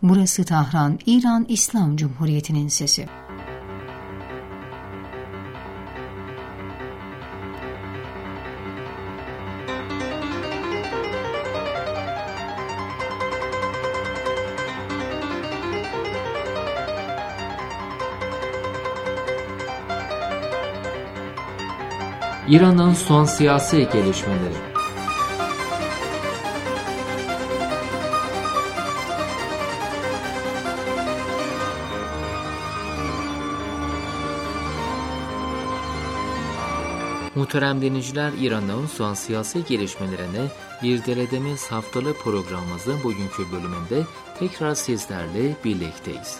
Burası Tahran, İran İslam Cumhuriyeti'nin sesi. İran'ın son siyasi gelişmeleri. Muhterem dinleyiciler, İran'ın son siyasi gelişmelerine irdelediğimiz haftalık programımızın bugünkü bölümünde tekrar sizlerle birlikteyiz.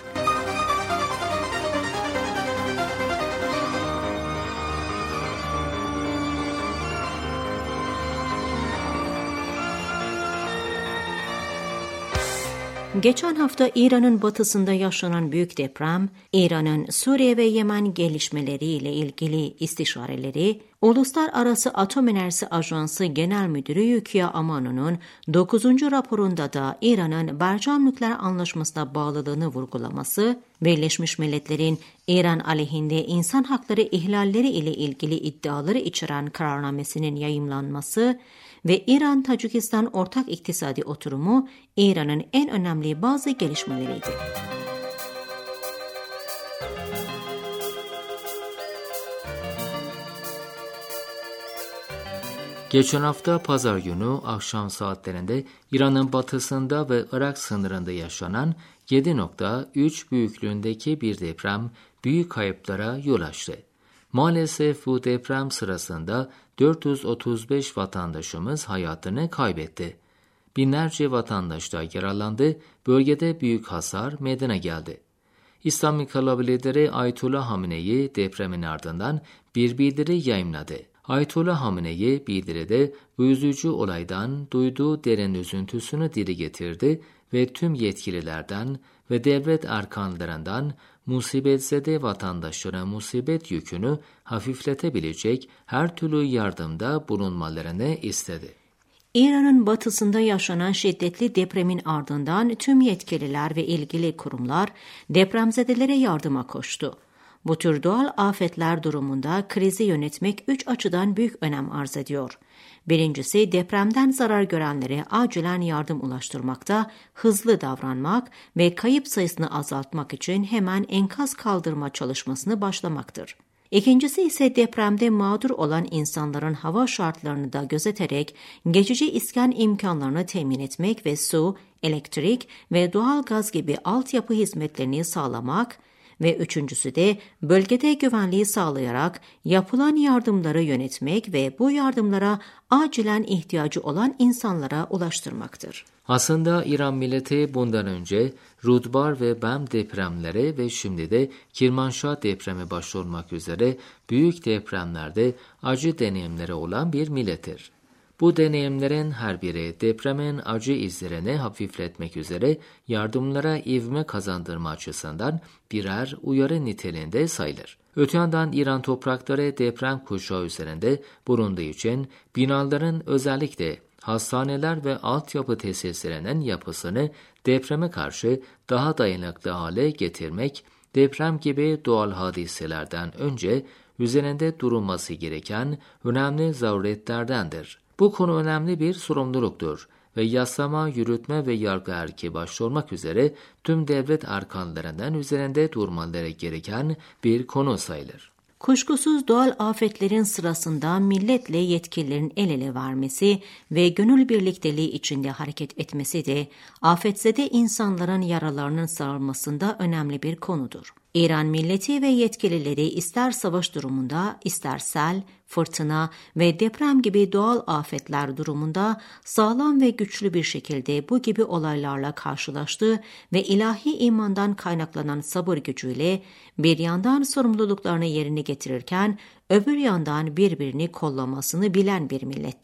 Geçen hafta İran'ın batısında yaşanan büyük deprem, İran'ın Suriye ve Yemen gelişmeleriyle ilgili istişareleri, Uluslararası Atom Enerjisi Ajansı Genel Müdürü Yukiya Amano'nun 9. raporunda da İran'ın Bercam Nükleer Anlaşması'na bağlılığını vurgulaması, Birleşmiş Milletler'in İran aleyhinde insan hakları ihlalleri ile ilgili iddiaları içeren kararnamesinin yayımlanması ve İran-Tacikistan Ortak İktisadi Oturumu İran'ın en önemli bazı gelişmeleriydi. Geçen hafta pazar günü akşam saatlerinde İran'ın batısında ve Irak sınırında yaşanan 7.3 büyüklüğündeki bir deprem büyük kayıplara yol açtı. Maalesef bu deprem sırasında 435 vatandaşımız hayatını kaybetti. Binlerce vatandaş da yaralandı, bölgede büyük hasar meydana geldi. İslam İnkılabı lideri Ayetullah Hamenei depremin ardından bir bildiri yayımladı. Ayetullah Hamenei bildiride bu üzücü olaydan duyduğu derin üzüntüsünü dile getirdi ve tüm yetkililerden ve devlet erkanlarından musibetzede vatandaşlara musibet yükünü hafifletebilecek her türlü yardımda bulunmalarını istedi. İran'ın batısında yaşanan şiddetli depremin ardından tüm yetkililer ve ilgili kurumlar depremzedelere yardıma koştu. Bu tür doğal afetler durumunda krizi yönetmek 3 açıdan büyük önem arz ediyor. Birincisi, depremden zarar görenlere acilen yardım ulaştırmakta hızlı davranmak ve kayıp sayısını azaltmak için hemen enkaz kaldırma çalışmasını başlamaktır. İkincisi ise depremde mağdur olan insanların hava şartlarını da gözeterek geçici iskan imkanlarını temin etmek ve su, elektrik ve doğal gaz gibi altyapı hizmetlerini sağlamak ve üçüncüsü de bölgede güvenliği sağlayarak yapılan yardımları yönetmek ve bu yardımlara acilen ihtiyacı olan insanlara ulaştırmaktır. Aslında İran milleti bundan önce Rudbar ve Bam depremleri ve şimdi de Kirmanşah depremi başta olmak üzere büyük depremlerde acı deneyimleri olan bir millettir. Bu deneyimlerin her biri depremin acı izlerini hafifletmek üzere yardımlara ivme kazandırma açısından birer uyarı niteliğinde sayılır. Öte yandan İran toprakları deprem kuşağı üzerinde bulunduğu için binaların özellikle hastaneler ve altyapı tesislerinin yapısını depreme karşı daha dayanıklı hale getirmek, deprem gibi doğal hadiselerden önce üzerinde durulması gereken önemli zaruretlerdendir. Bu konu önemli bir sorumluluktur ve yasama, yürütme ve yargı erki başta olmak üzere tüm devlet erkanlarından üzerinde durmaları gereken bir konu sayılır. Kuşkusuz doğal afetlerin sırasında milletle yetkililerin el ele vermesi ve gönül birlikteliği içinde hareket etmesi de afetzede insanların yaralarının sarılmasında önemli bir konudur. İran milleti ve yetkilileri ister savaş durumunda, ister sel, fırtına ve deprem gibi doğal afetler durumunda sağlam ve güçlü bir şekilde bu gibi olaylarla karşılaştı ve ilahi imandan kaynaklanan sabır gücüyle bir yandan sorumluluklarını yerine getirirken öbür yandan birbirini kollamasını bilen bir millettir.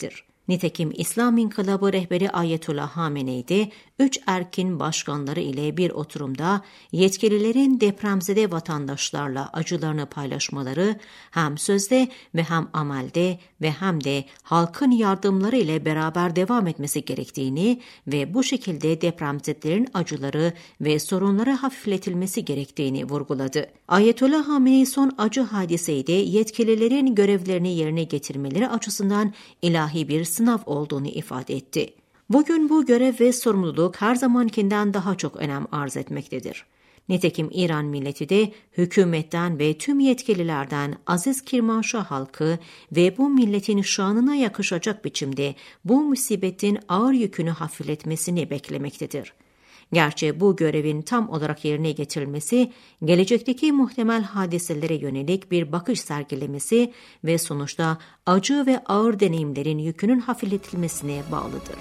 Nitekim İslam İnkılabı rehberi Ayetullah Hamenei de 3 erkin başkanları ile bir oturumda yetkililerin depremzede vatandaşlarla acılarını paylaşmaları hem sözde ve hem amelde ve hem de halkın yardımları ile beraber devam etmesi gerektiğini ve bu şekilde depremzedelerin acıları ve sorunları hafifletilmesi gerektiğini vurguladı. Ayetullah Hamenei son acı hadiseyi de yetkililerin görevlerini yerine getirmeleri açısından ilahi bir sınav olduğunu ifade etti. Bugün bu görev ve sorumluluk her zamankinden daha çok önem arz etmektedir. Nitekim İran milleti de hükümetten ve tüm yetkililerden aziz Kirmanşah halkı ve bu milletin şanına yakışacak biçimde bu musibetin ağır yükünü hafifletmesini beklemektedir. Gerçi bu görevin tam olarak yerine getirilmesi, gelecekteki muhtemel hadiselere yönelik bir bakış sergilemesi ve sonuçta acı ve ağır deneyimlerin yükünün hafifletilmesine bağlıdır.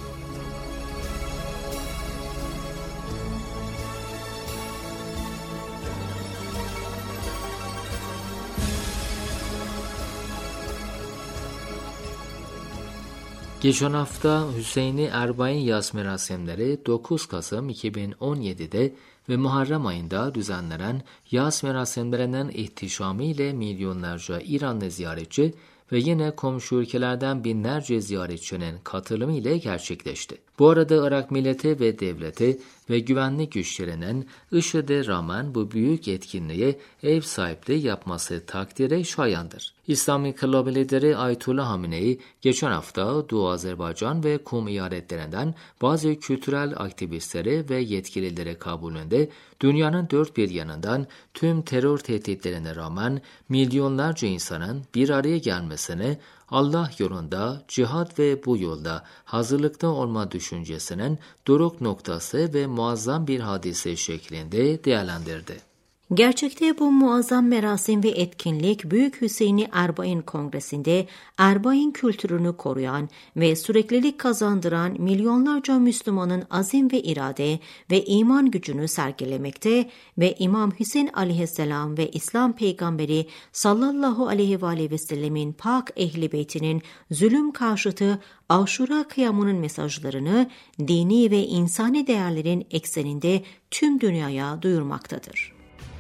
Geçen hafta Hüseyni Erbain yas merasimleri 9 Kasım 2017'de ve Muharrem ayında düzenlenen yas merasimlerinin ihtişamıyla milyonlarca İranlı ziyaretçi ve yine komşu ülkelerden binlerce ziyaretçinin katılımı ile gerçekleşti. Bu arada Irak milleti ve devleti ve güvenlik güçlerinin IŞİD'e rağmen bu büyük etkinliğe ev sahipliği yapması takdire şayandır. İslam İnkılabı lideri Ayetullah Hamenei geçen hafta Doğu Azerbaycan ve Kum eyaletlerinden bazı kültürel aktivistleri ve yetkilileri kabulünde dünyanın dört bir yanından tüm terör tehditlerine rağmen milyonlarca insanın bir araya gelmesini, Allah yolunda, cihat ve bu yolda hazırlıkta olma düşüncesinin doruk noktası ve muazzam bir hadise şeklinde değerlendirdi. Gerçekte bu muazzam merasim ve etkinlik Büyük Hüseyni Erbain Kongresi'nde Erbain kültürünü koruyan ve süreklilik kazandıran milyonlarca Müslümanın azim ve irade ve iman gücünü sergilemekte ve İmam Hüseyin aleyhisselam ve İslam peygamberi sallallahu aleyhi ve sellemin pak ehli beytinin zulüm karşıtı Aşura kıyamının mesajlarını dini ve insani değerlerin ekseninde tüm dünyaya duyurmaktadır.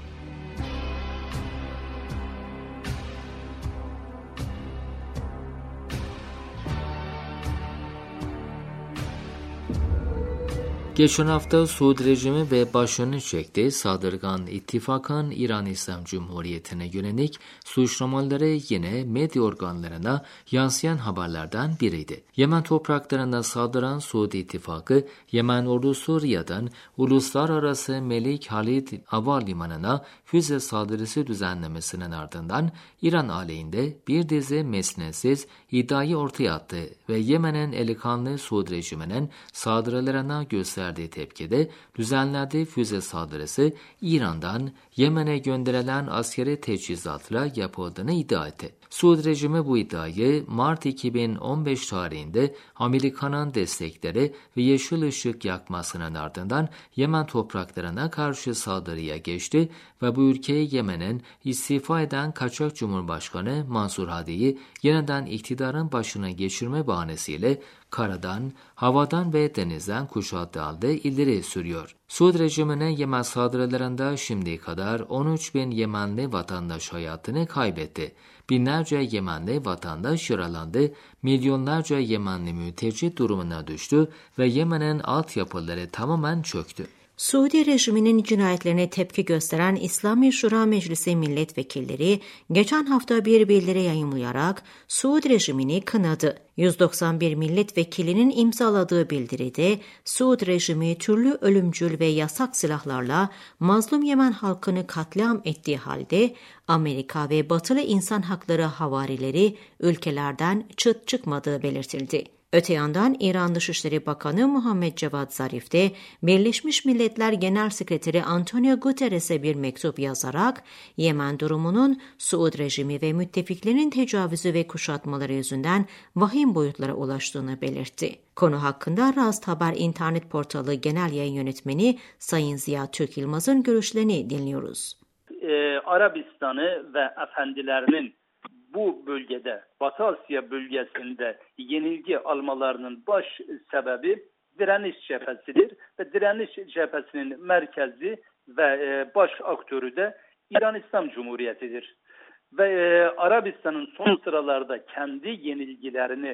Geçen hafta Suud rejimi ve başını çektiği saldırgan ittifakın İran İslam Cumhuriyeti'ne yönelik suçlamaları yine medya organlarına yansıyan haberlerden biriydi. Yemen topraklarına saldıran Suud ittifakı, Yemen ordusu Riyad'ın uluslararası Melik Halid Havalimanı'na füze saldırısı düzenlemesinin ardından İran aleyhinde bir dizi mesnetsiz iddiayı ortaya attı ve Yemen'in eli kanlı Suud rejiminin saldırılarına gösterdiği tepkide düzenlediği füze saldırısı İran'dan Yemen'e gönderilen askeri teçhizatla yapıldığını iddia etti. Suud rejimi bu iddiayı Mart 2015 tarihinde Amerika'nın destekleri ve yeşil ışık yakmasının ardından Yemen topraklarına karşı saldırıya geçti ve bu ülkeyi Yemen'in istifa eden kaçak Cumhurbaşkanı Mansur Hadi'yi yeniden iktidarın başına geçirme bahanesiyle karadan, havadan ve denizden kuşattığı halde ileri sürüyor. Suud rejimine Yemen saldırılarında şimdiye kadar 13 bin Yemenli vatandaş hayatını kaybetti. Binlerce Yemenli vatandaş yaralandı, milyonlarca Yemenli mülteci durumuna düştü ve Yemen'in altyapıları tamamen çöktü. Suudi rejiminin cinayetlerine tepki gösteren İslami Şura Meclisi milletvekilleri geçen hafta bir bildiri yayımlayarak Suud rejimini kınadı. 191 milletvekilinin imzaladığı bildiride Suud rejimi türlü ölümcül ve yasak silahlarla mazlum Yemen halkını katliam ettiği halde Amerika ve batılı insan hakları havarileri ülkelerden çıt çıkmadığı belirtildi. Öte yandan İran Dışişleri Bakanı Muhammed Cevad Zarif de Birleşmiş Milletler Genel Sekreteri Antonio Guterres'e bir mektup yazarak Yemen durumunun Suud rejimi ve müttefiklerinin tecavüzü ve kuşatmaları yüzünden vahim boyutlara ulaştığını belirtti. Konu hakkında Rast Haber internet portalı genel yayın yönetmeni Sayın Ziya Türk Yılmaz'ın görüşlerini dinliyoruz. Arabistan'ı ve efendilerinin bu bölgede, Batı Asya bölgesinde yenilgi almalarının baş sebebi direniş cephesidir ve direniş cephesinin merkezi ve baş aktörü de İran İslam Cumhuriyeti'dir. Ve Arabistan'ın son sıralarda kendi yenilgilerini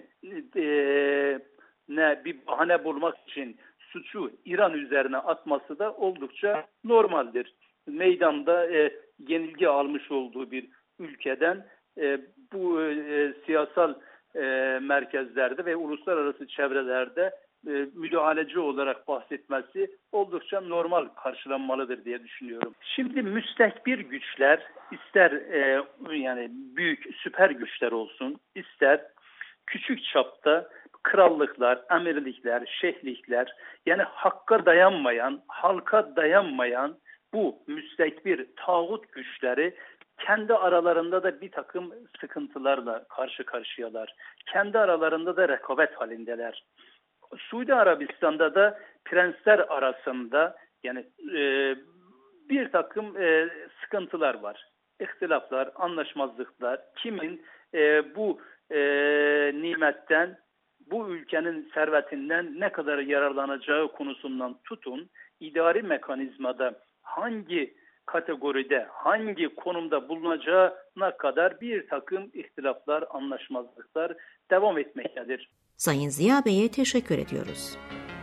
bir bahane bulmak için suçu İran üzerine atması da oldukça normaldir. Meydanda yenilgi almış olduğu bir ülkeden bu siyasal merkezlerde ve uluslararası çevrelerde müdahaleci olarak bahsetmesi oldukça normal karşılanmalıdır diye düşünüyorum. Şimdi müstekbir güçler ister yani büyük süper güçler olsun, ister küçük çapta krallıklar, emirlikler, şeyhlikler, yani hakka dayanmayan, halka dayanmayan bu müstekbir tağut güçleri kendi aralarında da bir takım sıkıntılarla karşı karşıyalar. Kendi aralarında da rekabet halindeler. Suudi Arabistan'da da prensler arasında yani bir takım sıkıntılar var. İhtilaflar, anlaşmazlıklar, kimin bu nimetten, bu ülkenin servetinden ne kadar yararlanacağı konusundan tutun, idari mekanizmada hangi kategoride, hangi konumda bulunacağına kadar bir takım ihtilaflar, anlaşmazlıklar devam etmektedir. Sayın Ziya Bey'e teşekkür ediyoruz.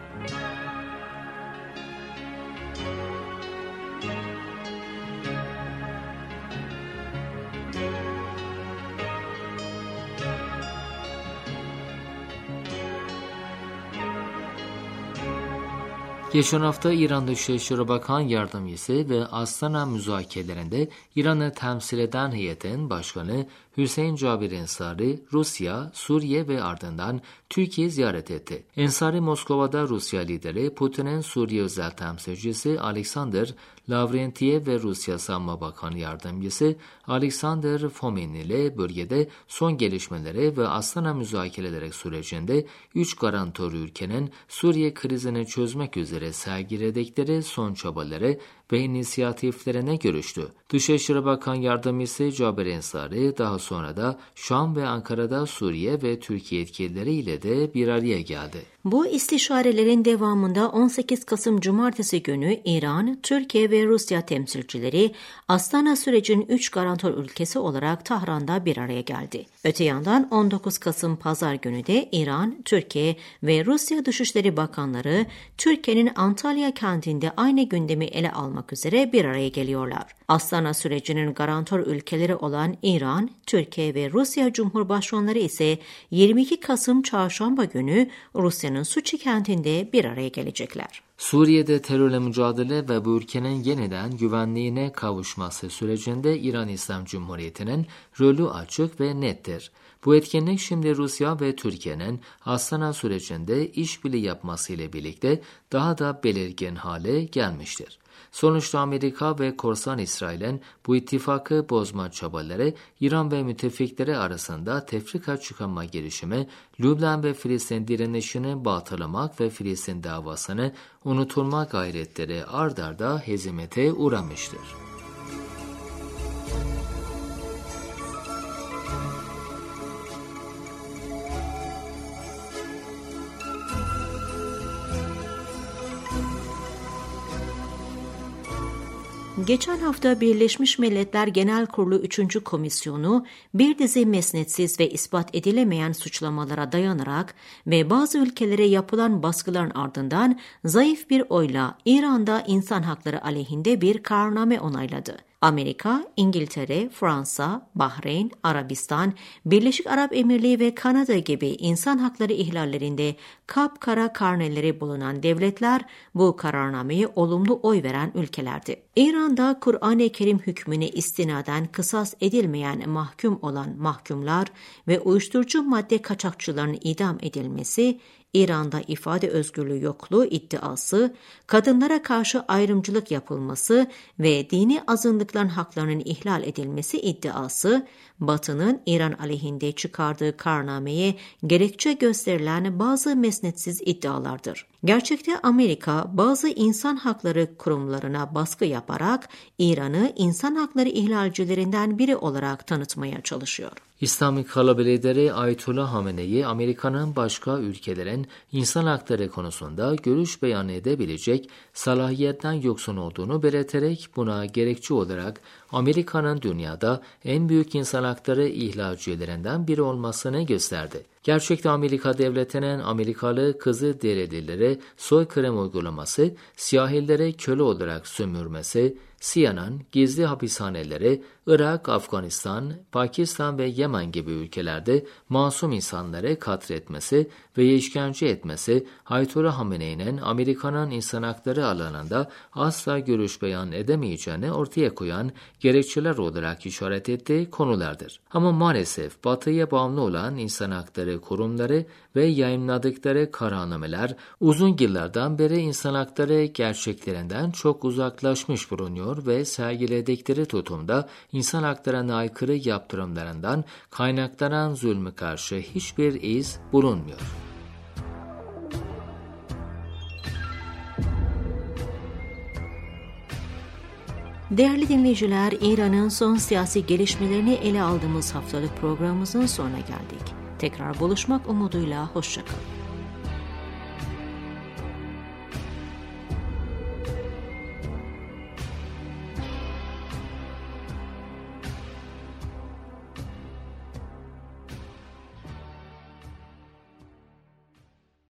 Geçen hafta İran Dışişleri Bakan Yardımcısı ve Astana müzakerelerinde İran'ı temsil eden heyetin başkanı Hüseyin Cabir Ensari, Rusya, Suriye ve ardından Türkiye ziyaret etti. Ensari Moskova'da Rusya lideri Putin'in Suriye özel temsilcisi Alexander Lavrentiev ve Rusya Savunma Bakanı Yardımcısı Alexander Fomin ile bölgede son gelişmeleri ve Astana müzakereleri sürecinde 3 garantör ülkenin Suriye krizini çözmek üzere sergiledikleri son çabaları ve inisiyatiflerine görüştü. Dışişleri Bakan Yardımcısı Cabir Ensari daha sonra da Şam ve Ankara'da Suriye ve Türkiye yetkilileri ile de bir araya geldi. Bu istişarelerin devamında 18 Kasım Cumartesi günü İran, Türkiye ve Rusya temsilcileri Astana sürecin 3 garantör ülkesi olarak Tahran'da bir araya geldi. Öte yandan 19 Kasım Pazar günü de İran, Türkiye ve Rusya Dışişleri Bakanları Türkiye'nin Antalya kentinde aynı gündemi ele almak üzere bir araya geliyorlar. Astana sürecinin garantör ülkeleri olan İran, Türkiye ve Rusya Cumhurbaşkanları ise 22 Kasım Çarşamba günü Rusya'nın Suçi kentinde bir araya gelecekler. Suriye'de terörle mücadele ve bu ülkenin yeniden güvenliğine kavuşması sürecinde İran İslam Cumhuriyeti'nin rolü açık ve nettir. Bu etkinlik şimdi Rusya ve Türkiye'nin Astana sürecinde işbirliği yapması ile birlikte daha da belirgin hale gelmiştir. Sonuçta Amerika ve korsan İsrail'in bu ittifakı bozma çabaları İran ve müttefikleri arasında tefrika çıkarma girişimi, Lübnan ve Filistin direnişini batılamak ve Filistin davasını unutulma gayretleri ard arda hezimete uğramıştır. Geçen hafta Birleşmiş Milletler Genel Kurulu 3. Komisyonu bir dizi mesnetsiz ve ispat edilemeyen suçlamalara dayanarak ve bazı ülkelere yapılan baskıların ardından zayıf bir oyla İran'da insan hakları aleyhinde bir kararname onayladı. Amerika, İngiltere, Fransa, Bahreyn, Arabistan, Birleşik Arap Emirliği ve Kanada gibi insan hakları ihlallerinde kapkara karneleri bulunan devletler bu kararnameye olumlu oy veren ülkelerdi. İran'da Kur'an-ı Kerim hükmüne istinaden kısas edilmeyen mahkum olan mahkumlar ve uyuşturucu madde kaçakçılarının idam edilmesi, İran'da ifade özgürlüğü yokluğu iddiası, kadınlara karşı ayrımcılık yapılması ve dini azınlıkların haklarının ihlal edilmesi iddiası, Batı'nın İran aleyhinde çıkardığı kararnameye gerekçe gösterilen bazı mesnetsiz iddialardır. Gerçekte Amerika bazı insan hakları kurumlarına baskı yaparak İran'ı insan hakları ihlalcilerinden biri olarak tanıtmaya çalışıyor. İslami Kalaba lideri Ayetullah Hamenei, Amerika'nın başka ülkelerin insan hakları konusunda görüş beyan edebilecek salahiyetten yoksun olduğunu belirterek buna gerekçe olarak Amerika'nın dünyada en büyük insan hakları ihlalcilerinden biri olmasını gösterdi. Gerçekte Amerika devletinin Amerikalı Kızılderililere soykırım uygulaması, siyahilere köle olarak sömürmesi, CNN, gizli hapishaneleri, Irak, Afganistan, Pakistan ve Yemen gibi ülkelerde masum insanları katletmesi ve işkence etmesi, Ayetullah Hamenei'nin Amerika'nın insan hakları alanında asla görüş beyan edemeyeceğini ortaya koyan gerekçeler olarak işaret ettiği konulardır. Ama maalesef Batı'ya bağımlı olan insan hakları kurumları ve yayınladıkları kararnameler uzun yıllardan beri insan hakları gerçeklerinden çok uzaklaşmış bulunuyor ve sergiledikleri tutumda insan haklarına aykırı yaptırımlarından kaynaklanan zulmü karşı hiçbir iz bulunmuyor. Değerli dinleyiciler, İran'ın son siyasi gelişmelerini ele aldığımız haftalık programımızın sonuna geldik. Tekrar buluşmak umuduyla, hoşça kalın.